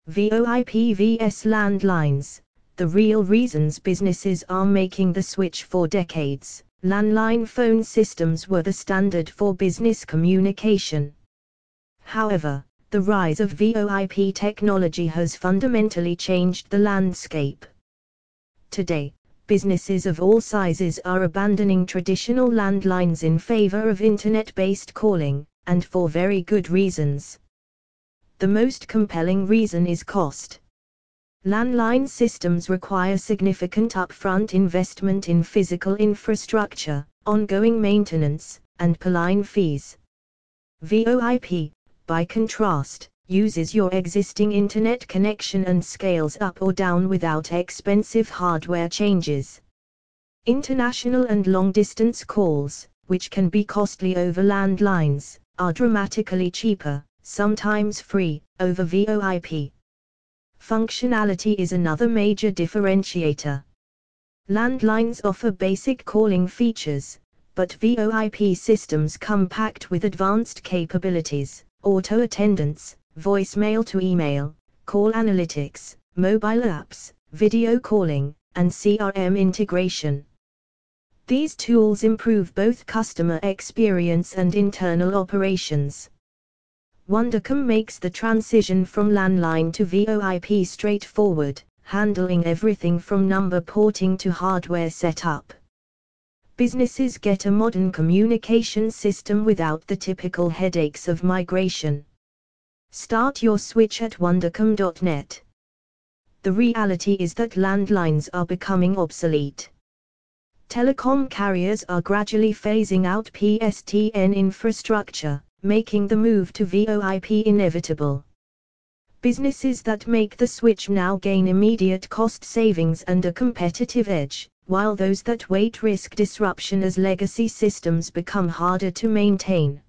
VoIP vs landlines. The real reasons businesses are making the switch. For decades, landline phone systems were the standard for business communication. However, the rise of VoIP technology has fundamentally changed the landscape. Today, businesses of all sizes are abandoning traditional landlines in favor of internet-based calling, and for very good reasons. The most compelling reason is cost. Landline systems require significant upfront investment in physical infrastructure, ongoing maintenance, and per-line fees. VoIP, by contrast, uses your existing internet connection and scales up or down without expensive hardware changes. International and long-distance calls, which can be costly over landlines, are dramatically cheaper, sometimes free, over VoIP. Functionality is another major differentiator. Landlines offer basic calling features, but VoIP systems come packed with advanced capabilities: auto attendance, voicemail to email, call analytics, mobile apps, video calling, and CRM integration. These tools improve both customer experience and internal operations. Wundercom makes the transition from landline to VoIP straightforward, handling everything from number porting to hardware setup. Businesses get a modern communication system without the typical headaches of migration. Start your switch at wundercom.net. The reality is that landlines are becoming obsolete. Telecom carriers are gradually phasing out PSTN infrastructure, making the move to VoIP inevitable. Businesses that make the switch now gain immediate cost savings and a competitive edge, while those that wait risk disruption as legacy systems become harder to maintain.